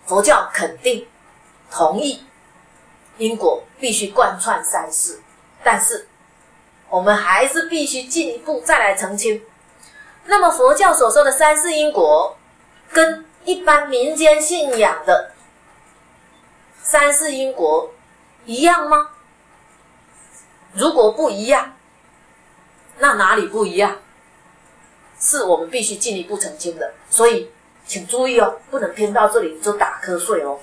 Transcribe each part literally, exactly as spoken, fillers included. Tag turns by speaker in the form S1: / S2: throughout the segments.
S1: 佛教肯定同意因果必须贯穿三世，但是我们还是必须进一步再来澄清。那么佛教所说的三世因果跟一般民间信仰的三世因果一样吗？如果不一样，那哪里不一样？是我们必须进一步澄清的。所以请注意哦，不能听到这里就打瞌睡哦，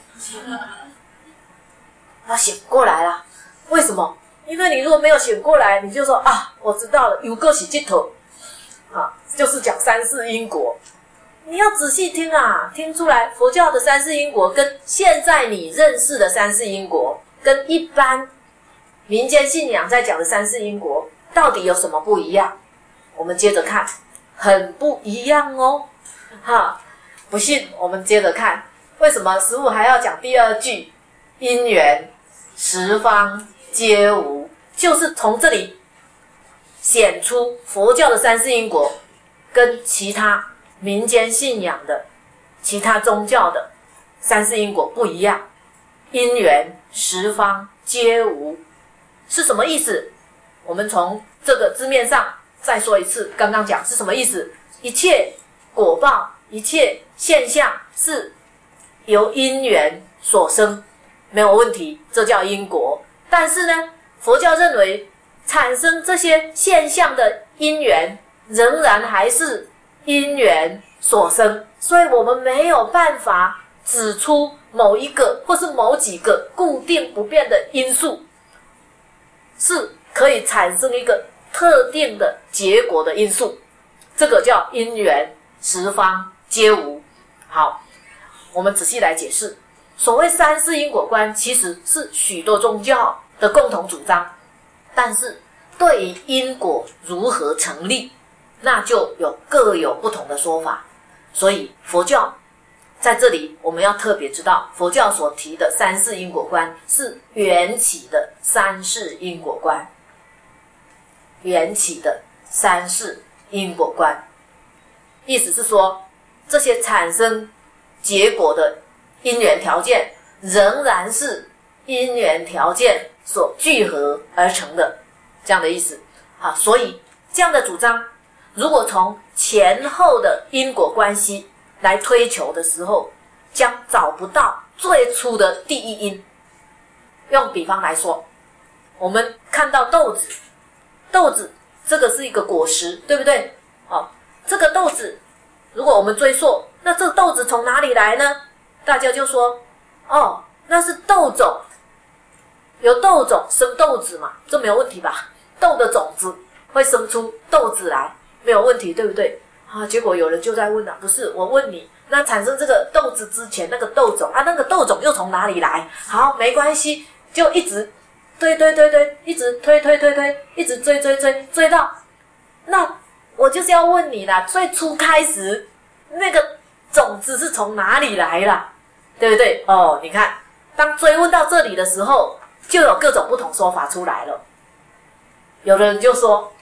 S1: 要醒过来啦。为什么？因为你如果没有醒过来，你就说啊，我知道了，有个是这头啊，就是讲三世因果。你要仔细听啊，听出来佛教的三世因果跟现在你认识的三世因果，跟一般民间信仰在讲的三世因果到底有什么不一样？我们接着看，很不一样哦。哈，不信我们接着看，为什么师父还要讲第二句因缘十方皆无，就是从这里显出佛教的三世因果跟其他民间信仰的其他宗教的三世因果不一样。因缘十方皆无是什么意思？我们从这个字面上再说一次，刚刚讲是什么意思？一切果报，一切现象是由因缘所生，没有问题，这叫因果。但是呢，佛教认为产生这些现象的因缘仍然还是因缘所生，所以我们没有办法指出某一个或是某几个固定不变的因素是可以产生一个特定的结果的因素，这个叫因缘十方皆无。好，我们仔细来解释。所谓三世因果观，其实是许多宗教的共同主张，但是对于因果如何成立，那就有各有不同的说法。所以佛教在这里我们要特别知道，佛教所提的三世因果观是缘起的三世因果观，缘起的三世因果观，意思是说这些产生结果的因缘条件仍然是因缘条件所聚合而成的，这样的意思。好，所以这样的主张如果从前后的因果关系来推求的时候，将找不到最初的第一因。用比方来说，我们看到豆子，豆子这个是一个果实，对不对？哦，这个豆子如果我们追溯，那这个豆子从哪里来呢？大家就说，哦，那是豆种，有豆种生豆子嘛，这没有问题吧？豆的种子会生出豆子来，没有问题，对不对？啊，结果有人就在问了，不是，我问你，那产生这个豆子之前那个豆种啊，那个豆种又从哪里来？好，没关系，就一直推推推推，一直推推推推，一直追追追追到，那我就是要问你啦，最初开始那个种子是从哪里来啦？对不对？哦，你看，当追问到这里的时候，就有各种不同说法出来了。有的人就说，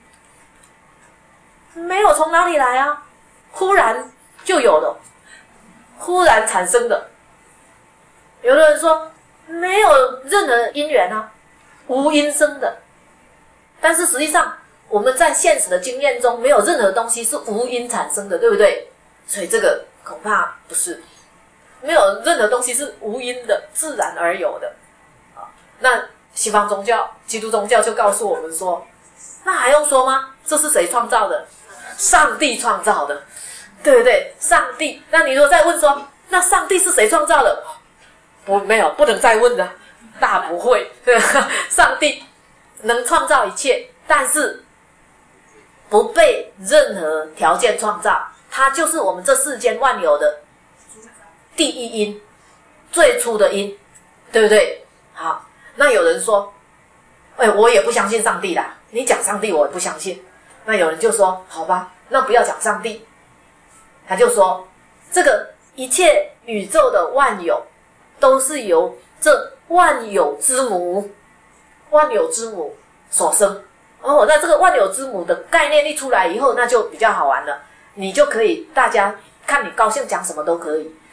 S1: 没有从哪里来啊，忽然就有了，忽然产生的。有的人说，没有任何因缘啊，无因生的。但是实际上，我们在现实的经验中，没有任何东西是无因产生的，对不对？所以这个恐怕不是，没有任何东西是无因的，自然而有的。那西方宗教，基督宗教就告诉我们说，那还用说吗？这是谁创造的？上帝创造的，对不对？上帝。那你如果再问说，那上帝是谁创造的？不，没有，不能再问了，大不会。对吧？上帝能创造一切，但是不被任何条件创造，它就是我们这世间万有的第一因，最初的因，对不对？好，那有人说，哎，我也不相信上帝啦，你讲上帝我也不相信。那有人就说，好吧，那不要讲上帝。他就说，这个一切宇宙的万有都是由这万有之母，万有之母所生。哦，那这个万有之母的概念一出来以后，那就比较好玩了。你就可以，大家看你高兴讲什么都可以，对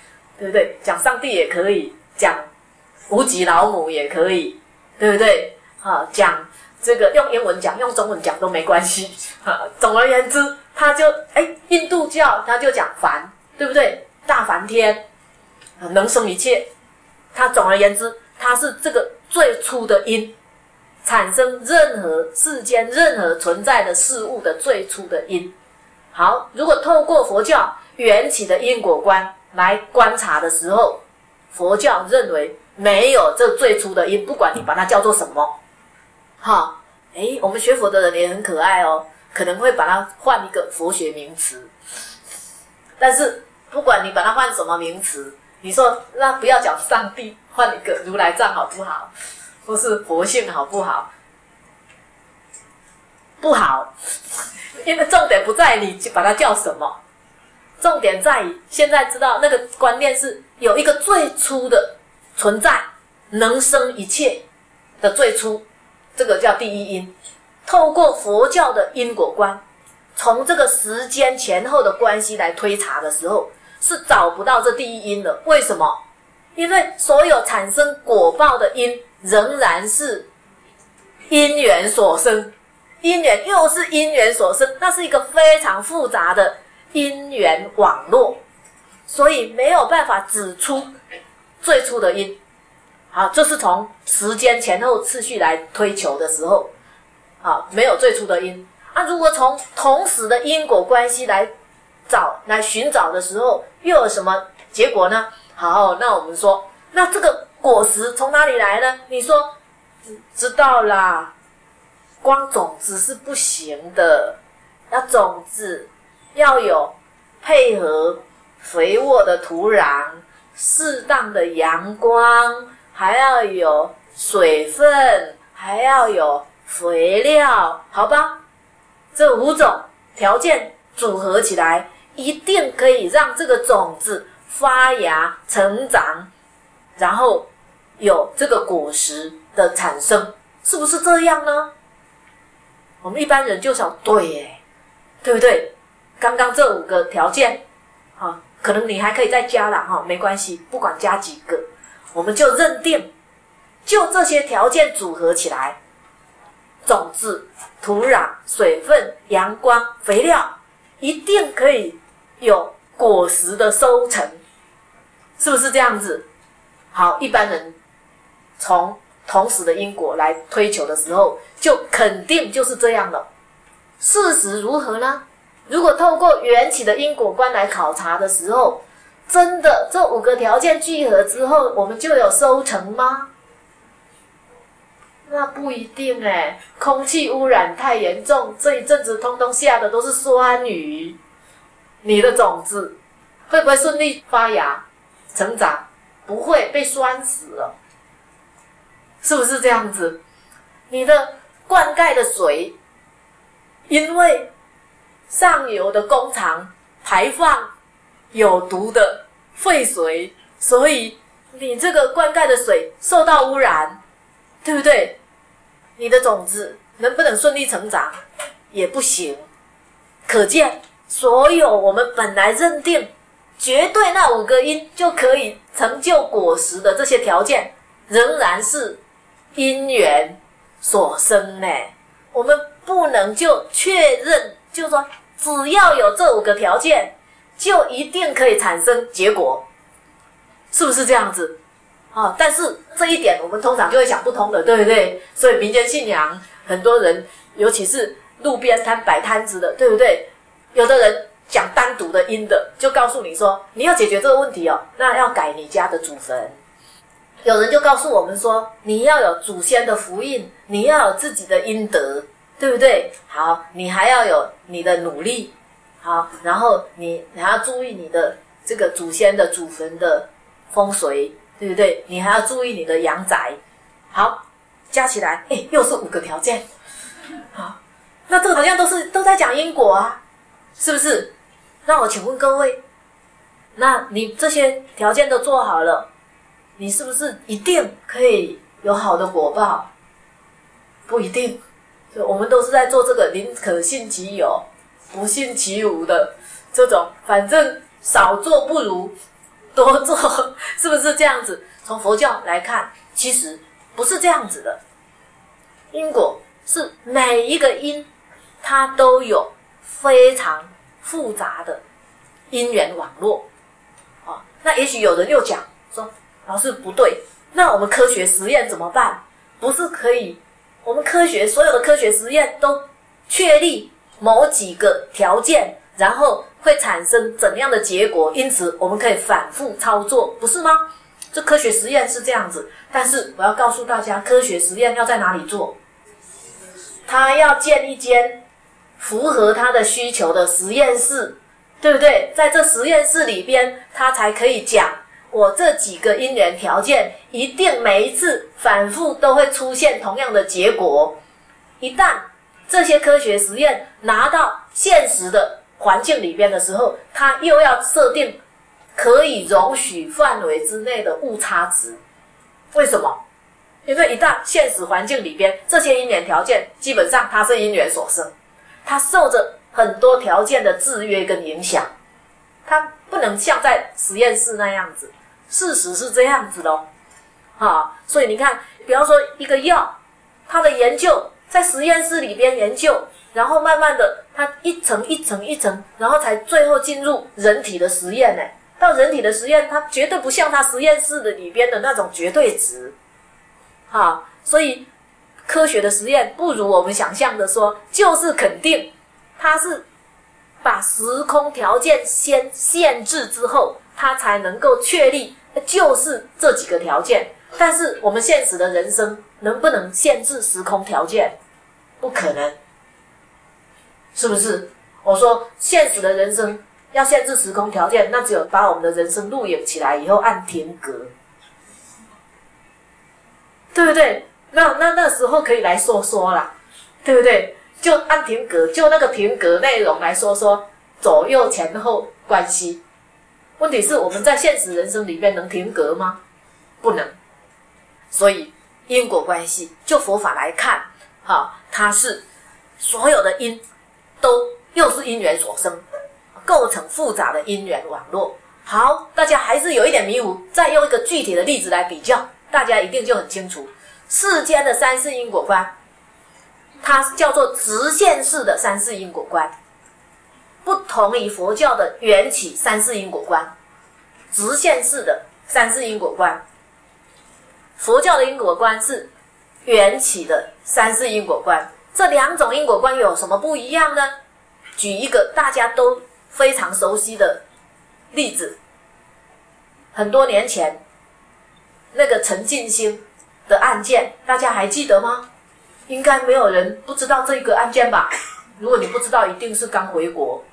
S1: 对不对？讲上帝也可以，讲无极老母也可以，对不对？啊，讲这个用英文讲，用中文讲都没关系。啊，总而言之，他就哎，印度教他就讲梵，对不对？大梵天，能生一切。他总而言之，他是这个最初的因，产生任何世间任何存在的事物的最初的因。好，如果透过佛教缘起的因果观来观察的时候，佛教认为没有这最初的因，不管你把它叫做什么。好，诶，我们学佛的人也很可爱哦，可能会把它换一个佛学名词。但是不管你把它换什么名词，你说那不要讲上帝，换一个如来藏好不好？或是佛性好不好？不好，因为重点不在你把它叫什么，重点在于现在知道那个观念是有一个最初的存在，能生一切的最初，这个叫第一因。透过佛教的因果观，从这个时间前后的关系来推查的时候，是找不到这第一因的。为什么？因为所有产生果报的因仍然是因缘所生，因缘又是因缘所生，那是一个非常复杂的因缘网络，所以没有办法指出最初的因。好，这是从时间前后次序来推求的时候，好，没有最初的因。啊，如果从同时的因果关系来找来寻找的时候，又有什么结果呢？好，那我们说，那这个果实从哪里来呢？你说知道啦，光种子是不行的，那种子要有配合肥沃的土壤，适当的阳光，还要有水分，还要有肥料，好吧？这五种条件组合起来，一定可以让这个种子发芽成长，然后有这个果实的产生，是不是这样呢？我们一般人就想，对耶，对不对？刚刚这五个条件，啊，可能你还可以再加啦，哈，没关系，不管加几个，我们就认定，就这些条件组合起来，种子、土壤、水分、阳光、肥料，一定可以有果实的收成，是不是这样子？好，一般人从同时的因果来推求的时候，就肯定就是这样了。事实如何呢？如果透过缘起的因果观来考察的时候，真的这五个条件聚合之后，我们就有收成吗？那不一定诶，空气污染太严重，这一阵子通通下的都是酸雨，你的种子会不会顺利发芽成长？不会，被酸死了，是不是这样子？你的灌溉的水，因为上游的工厂排放有毒的废水，所以你这个灌溉的水受到污染，对不对？你的种子能不能顺利成长？也不行。可见，所有我们本来认定绝对那五个因就可以成就果实的这些条件，仍然是因缘所生呢。我们不能就确认，就是说只要有这五个条件，就一定可以产生结果，是不是这样子？啊，但是这一点我们通常就会想不通的，对不对？所以民间信仰，很多人，尤其是路边摊摆摊子的，对不对？有的人讲单独的因的，就告诉你说，你要解决这个问题哦，那要改你家的祖坟。有人就告诉我们说，你要有祖先的福印，你要有自己的阴德，对不对？好，你还要有你的努力，好，然后你你还要注意你的这个祖先的祖坟的风水，对不对？你还要注意你的阳宅。好，加起来，哎，又是五个条件。好，那这个好像都是都在讲因果啊，是不是？那我请问各位，那你这些条件都做好了，你是不是一定可以有好的果报？不一定。所以我们都是在做这个宁可信其有，不信其无的这种，反正少做不如多做，是不是这样子？从佛教来看，其实不是这样子的。因果是每一个因，它都有非常复杂的因缘网络。哦，那也许有人又讲说，老师不对，那我们科学实验怎么办？不是可以，我们科学所有的科学实验都确立某几个条件，然后会产生怎样的结果，因此我们可以反复操作，不是吗？这科学实验是这样子，但是我要告诉大家，科学实验要在哪里做？他要建一间符合他的需求的实验室，对不对？在这实验室里边，他才可以讲我这几个因缘条件一定每一次反复都会出现同样的结果。一旦这些科学实验拿到现实的环境里边的时候，他又要设定可以容许范围之内的误差值。为什么？因为一旦现实环境里边这些因缘条件基本上它是因缘所生，它受着很多条件的制约跟影响，它不能像在实验室那样子。事实是这样子的哦，啊，所以你看，比方说一个药，它的研究在实验室里边研究，然后慢慢的它一层一层一层，然后才最后进入人体的实验呢。到人体的实验，它绝对不像它实验室的里边的那种绝对值，啊，所以科学的实验不如我们想象的说，就是肯定它是把时空条件先限制之后，它才能够确立就是这几个条件。但是我们现实的人生能不能限制时空条件？不可能，是不是？我说现实的人生要限制时空条件，那只有把我们的人生录影起来以后按停格，对不对？那那那时候可以来说说啦，对不对？就按停格，就那个停格内容来说说左右前后关系。问题是我们在现实人生里面能停格吗？不能。所以因果关系，就佛法来看，哈，它是所有的因都又是因缘所生，构成复杂的因缘网络。好，大家还是有一点迷糊，再用一个具体的例子来比较，大家一定就很清楚。世间的三世因果观，它叫做直线式的三世因果观，不同于佛教的缘起三世因果观。直线式的三世因果观，佛教的因果观是缘起的三世因果观。这两种因果观有什么不一样呢？举一个大家都非常熟悉的例子，很多年前那个陈进兴的案件，大家还记得吗？应该没有人不知道这个案件吧？如果你不知道，一定是刚回国。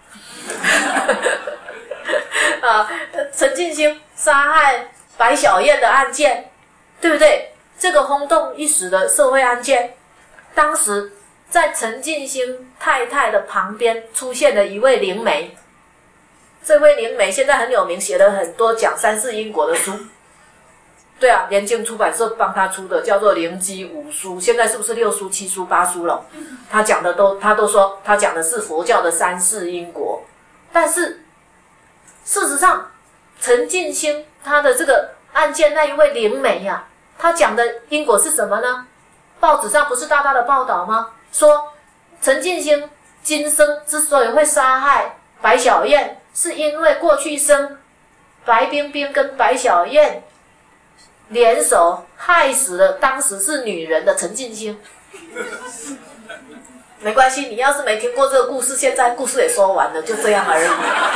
S1: 啊，陈进兴杀害白小燕的案件，对不对？这个轰动一时的社会案件，当时在陈进兴太太的旁边出现了一位灵媒。这位灵媒现在很有名，写了很多讲三世因果的书。对啊，联经出版社帮他出的，叫做灵机五书，现在是不是六书、七书、八书了？他讲的都，他都说他讲的是佛教的三世因果，但是事实上，陈进兴他的这个案件那一位灵媒啊，他讲的因果是什么呢？报纸上不是大大的报道吗？说陈进兴今生之所以会杀害白小燕，是因为过去生白冰冰跟白小燕联手害死了当时是女人的陈进兴。没关系，你要是没听过这个故事，现在故事也说完了，就这样而已。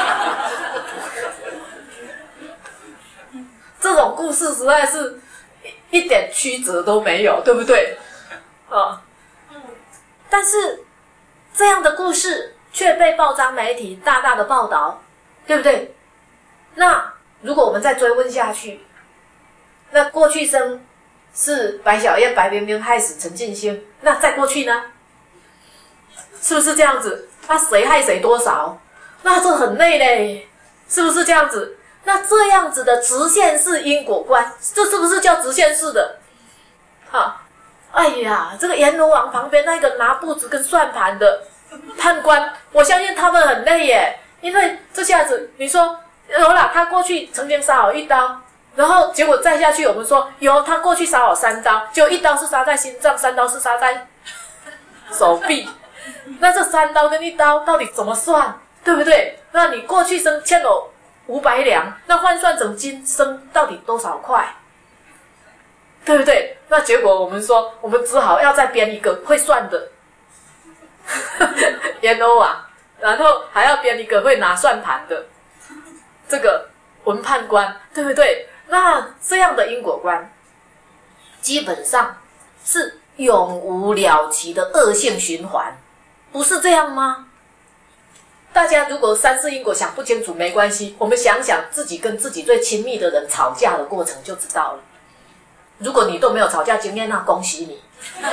S1: 这种故事实在是一点曲折都没有，对不对？啊，但是这样的故事却被报章媒体大大的报道，对不对？那如果我们再追问下去，那过去生是白小燕、白冰冰害死陈进兴，那再过去呢？是不是这样子？那谁害谁多少？那这很累嘞，是不是这样子？那这样子的直线式因果观，这是不是叫直线式的？啊，哎呀，这个阎罗王旁边那个拿簿子跟算盘的判官，我相信他们很累耶，因为这下子你说有啦，他过去曾经杀我一刀，然后结果再下去，我们说有他过去杀我三刀，就一刀是杀在心脏，三刀是杀在手臂。那这三刀跟一刀到底怎么算，对不对？那你过去生欠我五百两，那换算成今生到底多少块？对不对？那结果我们说，我们只好要再编一个会算的研欧啊，然后还要编一个会拿算盘的这个文判官，对不对？那这样的因果观，基本上是永无了期的恶性循环，不是这样吗？大家如果三世因果想不清楚没关系，我们想想自己跟自己最亲密的人吵架的过程就知道了。如果你都没有吵架经验，那恭喜你。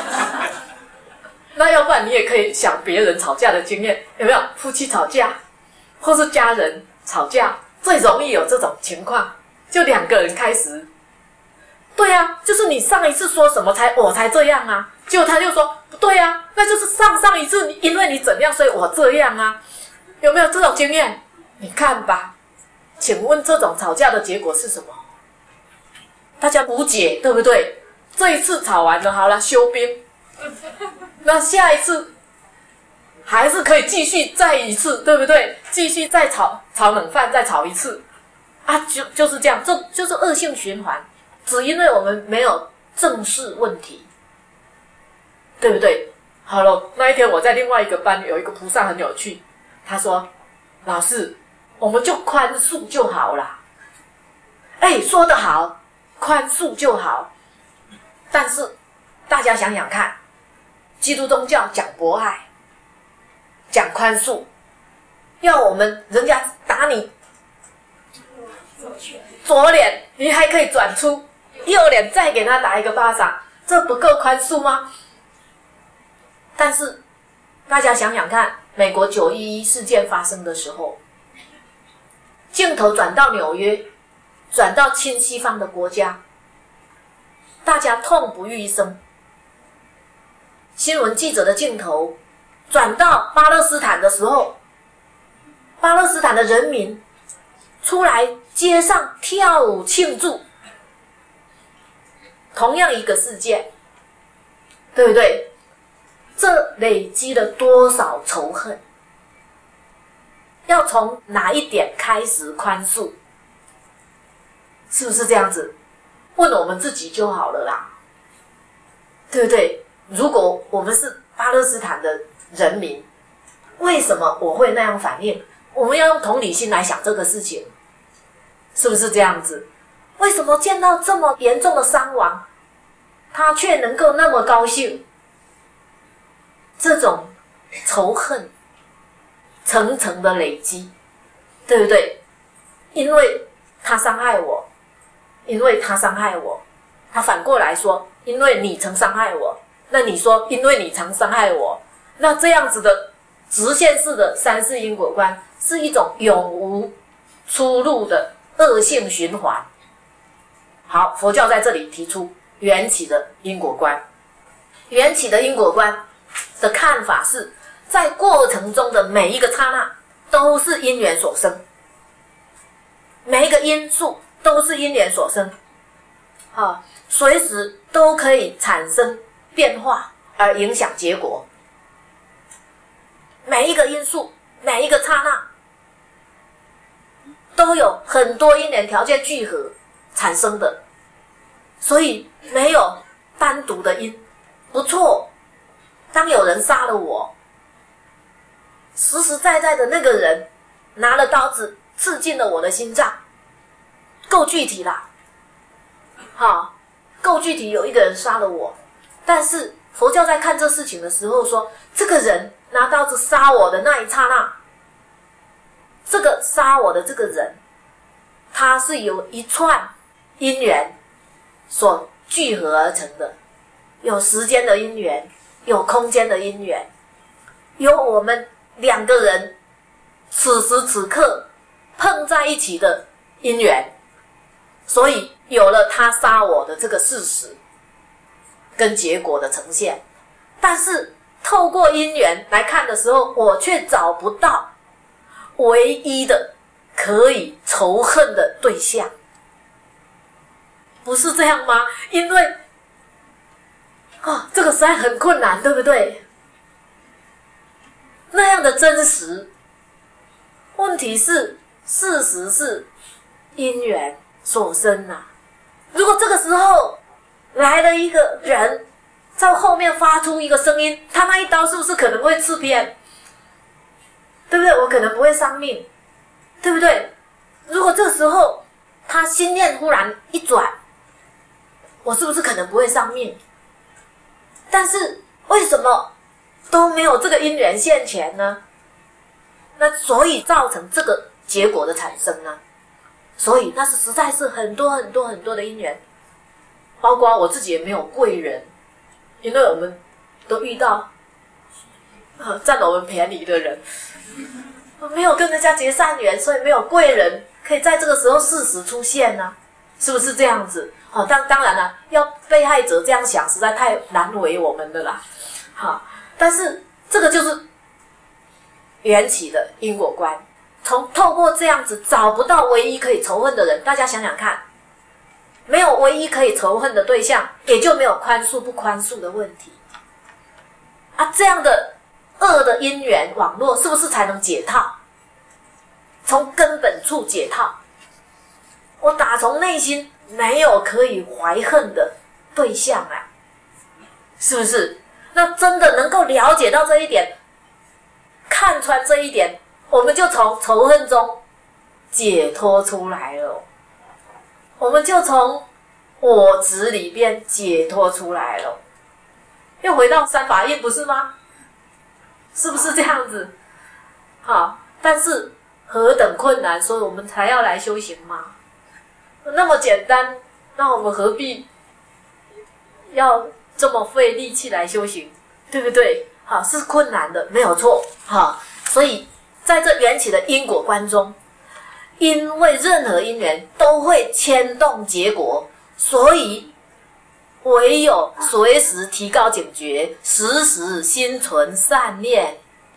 S1: 那要不然你也可以想别人吵架的经验，有没有？夫妻吵架，或是家人吵架，最容易有这种情况，就两个人开始，对啊，就是你上一次说什么才我才这样啊，结果他就说不对啊，那就是上上一次因为你怎样，所以我这样啊，有没有这种经验？你看吧，请问这种吵架的结果是什么？大家无解，对不对？这一次吵完了，好了，休兵。那下一次还是可以继续再一次，对不对？继续再炒炒冷饭，再炒一次啊，就就是这样，这就是恶性循环。只因为我们没有正视问题，对不对？好了，那一天我在另外一个班有一个菩萨很有趣，他说：“老师，我们就宽恕就好啦。”哎，说得好。宽恕就好，但是大家想想看，基督宗教讲博爱，讲宽恕，要我们人家打你左脸，你还可以转出右脸再给他打一个巴掌，这不够宽恕吗？但是大家想想看，美国九一一事件发生的时候，镜头转到纽约，转到亲西方的国家，大家痛不欲生。新闻记者的镜头转到巴勒斯坦的时候，巴勒斯坦的人民出来街上跳舞庆祝，同样一个事件，对不对？这累积了多少仇恨？要从哪一点开始宽恕？是不是这样子？问我们自己就好了啦，对不对？如果我们是巴勒斯坦的人民，为什么我会那样反应？我们要用同理心来想这个事情，是不是这样子？为什么见到这么严重的伤亡，他却能够那么高兴？这种仇恨层层的累积，对不对？因为他伤害我，因为他伤害我，他反过来说，因为你曾伤害我，那你说因为你曾伤害我，那这样子的直线式的三世因果观是一种永无出路的恶性循环。好，佛教在这里提出缘起的因果观。缘起的因果观的看法是，在过程中的每一个刹那都是因缘所生，每一个因素都是因缘所生，啊，随时都可以产生变化而影响结果。每一个因素，每一个刹那，都有很多因缘条件聚合产生的，所以没有单独的因。不错，当有人杀了我，实实在在的那个人拿了刀子刺进了我的心脏，够具体啦，好，够具体，有一个人杀了我。但是佛教在看这事情的时候说，这个人拿刀子杀我的那一刹那，这个杀我的这个人，他是由一串因缘所聚合而成的，有时间的因缘，有空间的因缘，有我们两个人此时此刻碰在一起的因缘，所以有了他杀我的这个事实跟结果的呈现。但是透过因缘来看的时候，我却找不到唯一的可以仇恨的对象，不是这样吗？因为哦，这个实在很困难，对不对？那样的真实，问题是事实是因缘所生啊。如果这个时候来了一个人在后面发出一个声音，他那一刀是不是可能会刺偏？对不对？我可能不会伤命，对不对？如果这个时候他心念忽然一转，我是不是可能不会伤命？但是为什么都没有这个因缘现前呢？那所以造成这个结果的产生呢？所以那是实在是很多很多很多的因缘，包括我自己也没有贵人，因为我们都遇到呃占了我们便宜的人，没有跟人家结善缘，所以没有贵人可以在这个时候适时出现呢、啊，是不是这样子？好、哦，当当然了，要被害者这样想，实在太难为我们的啦。好，但是这个就是缘起的因果观。从透过这样子找不到唯一可以仇恨的人，大家想想看，没有唯一可以仇恨的对象，也就没有宽恕不宽恕的问题啊。这样的恶的因缘网络，是不是才能解套？从根本处解套。我打从内心没有可以怀恨的对象啊，是不是？那真的能够了解到这一点，看穿这一点，我们就从仇恨中解脱出来了，我们就从我执里边解脱出来了，又回到三法印，不是吗？是不是这样子？好，但是何等困难，所以我们才要来修行嘛。那么简单，那我们何必要这么费力气来修行，对不对？好，是困难的，没有错。好，所以在这缘起的因果观中，因为任何因缘都会牵动结果，所以唯有随时提高警觉，时时心存善念，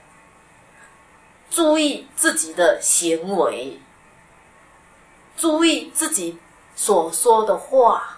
S1: 注意自己的行为，注意自己所说的话。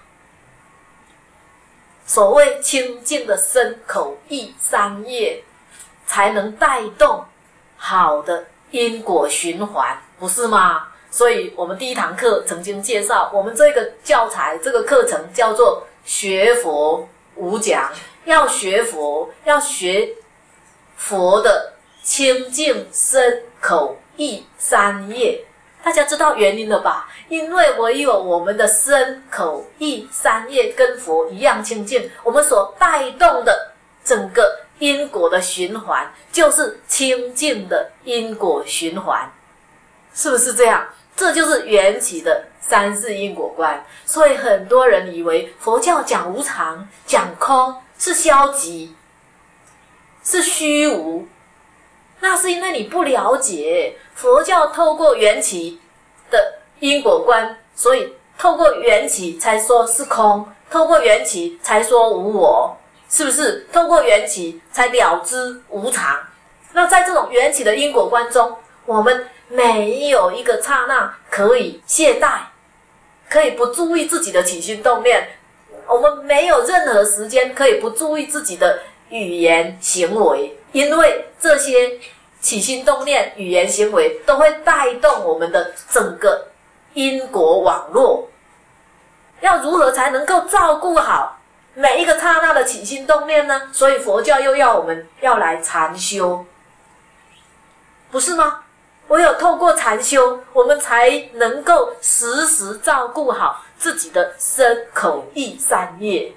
S1: 所谓清净的身口意三业，才能带动好的因果循环，不是吗？所以我们第一堂课曾经介绍，我们这个教材这个课程叫做学佛无讲，要学佛，要学佛的清净身口意三业。大家知道原因了吧？因为唯有我们的身口意三业跟佛一样清净，我们所带动的整个因果的循环就是清净的因果循环，是不是这样？这就是缘起的三世因果观。所以很多人以为佛教讲无常讲空是消极是虚无，那是因为你不了解佛教透过缘起的因果观，所以透过缘起才说是空，透过缘起才说无我，是不是？透过缘起才了知无常。那在这种缘起的因果观中，我们没有一个刹那可以懈怠，可以不注意自己的起心动念，我们没有任何时间可以不注意自己的语言行为，因为这些起心动念语言行为都会带动我们的整个因果网络。要如何才能够照顾好每一个刹那的起心动念呢？所以佛教又要我们要来禅修，不是吗？唯有透过禅修，我们才能够时时照顾好自己的身口意三业。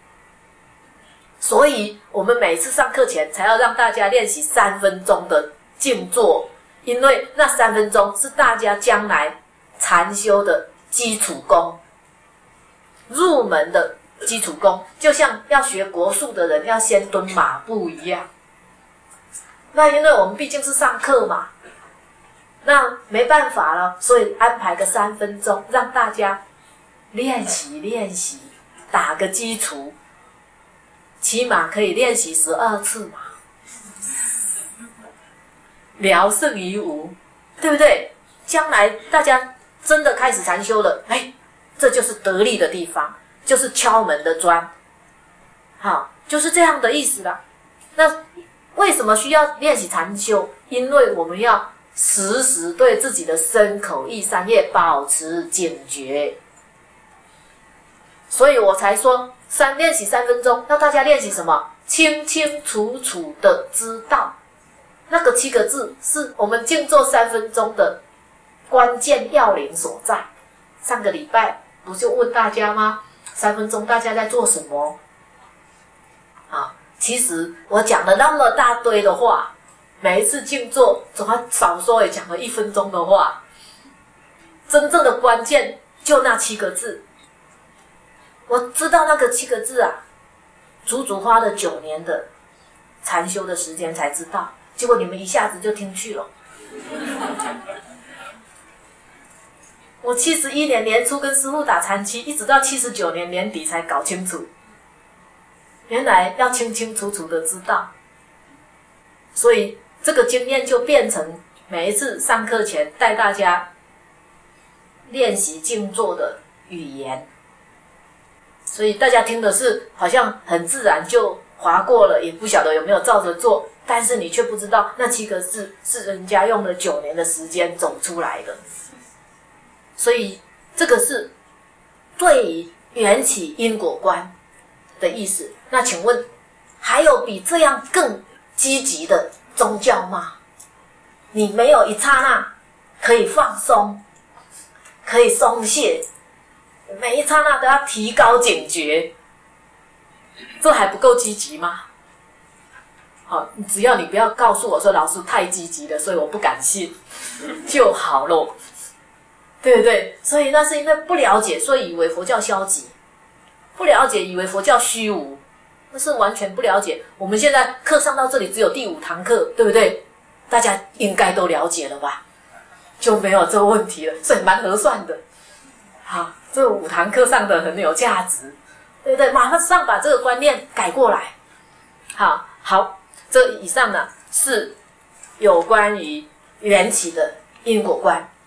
S1: 所以我们每次上课前才要让大家练习三分钟的静坐，因为那三分钟是大家将来禅修的基础功，入门的基础功，就像要学国术的人要先蹲马步一样。那因为我们毕竟是上课嘛，那没办法了，所以安排个三分钟，让大家练习练习，打个基础，起码可以练习十二次嘛，聊胜于无，对不对？ 将来大家真的开始禅修了，哎，这就是得力的地方，就是敲门的砖。好，就是这样的意思啦。那为什么需要练习禅修？因为我们要时时对自己的身口意三业保持警觉，所以我才说三练习三分钟，要大家练习什么？清清楚楚的知道，那个七个字是我们静坐三分钟的关键要领所在。上个礼拜不就问大家吗？三分钟大家在做什么？啊，其实我讲了那么大堆的话，每一次静坐总要少说也讲了一分钟的话，真正的关键就那七个字。我知道那个七个字啊，足足花了九年的禅修的时间才知道，结果你们一下子就听去了。我七十一年年初跟师父打禅期，一直到七十九年年底才搞清楚，原来要清清楚楚的知道。所以这个经验就变成每一次上课前带大家练习静坐的语言。所以大家听的是好像很自然就划过了，也不晓得有没有照着做，但是你却不知道那七个字是人家用了九年的时间走出来的。所以这个是对于缘起因果观的意思。那请问还有比这样更积极的宗教吗？你没有一刹那可以放松，可以松懈，每一刹那都要提高警觉，这还不够积极吗？好，只要你不要告诉我说老师太积极了，所以我不敢信就好咯，对不对？所以那是因为不了解，所以以为佛教消极，不了解以为佛教虚无，那是完全不了解。我们现在课上到这里只有第五堂课，对不对？大家应该都了解了吧？就没有这个问题了，所以蛮合算的。好，这五堂课上的很有价值，对不对？马上把这个观念改过来。好，好，这以上呢是有关于缘起的因果观。